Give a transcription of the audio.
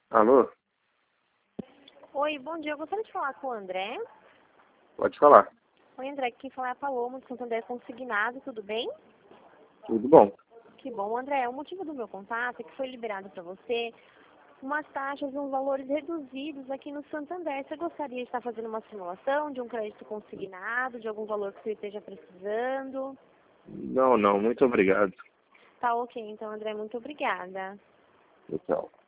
Alô? Oi, bom dia. Eu gostaria de falar com o André. Pode falar. Oi, André. Quem fala é a Paloma, do Santander Consignado. Tudo bem? Tudo bom. Que bom, André. O motivo do meu contato é que foi liberado para você umas taxas e uns valores reduzidos aqui no Santander. Você gostaria de estar fazendo uma simulação de um crédito consignado, de algum valor que você esteja precisando? Não, muito obrigado. Tá ok, então, André. Muito obrigada. Tchau.